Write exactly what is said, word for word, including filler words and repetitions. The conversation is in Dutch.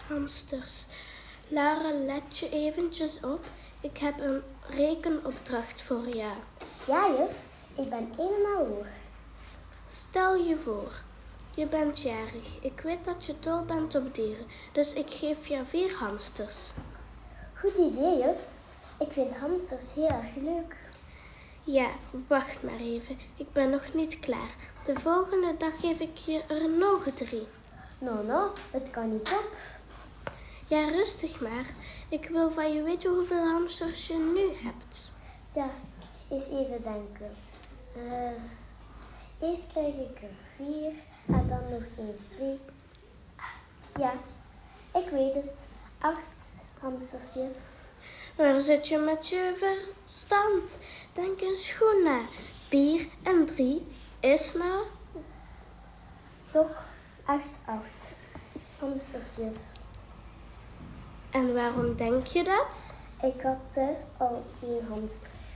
hamsters. Lara, let je eventjes op. Ik heb een rekenopdracht voor jou. Ja, juf. Ik ben helemaal hoor. Stel je voor, je bent jarig. Ik weet dat je dol bent op dieren, dus ik geef je vier hamsters. Goed idee, juf. Ik vind hamsters heel erg leuk. Ja, wacht maar even. Ik ben nog niet klaar. De volgende dag geef ik je er nog drie. Nou, nou, het kan niet op. Ja, rustig maar. Ik wil van je weten hoeveel hamsters je nu hebt. Tja, eens even denken. Uh, eerst krijg ik er vier en dan nog eens drie. Ja, ik weet het. Acht hamsters, juf. Waar zit je met je verstand? Denk eens goed na. Vier en drie is nou... Toch acht, acht hamsters, juf. En waarom denk je dat? Ik had thuis al één hamster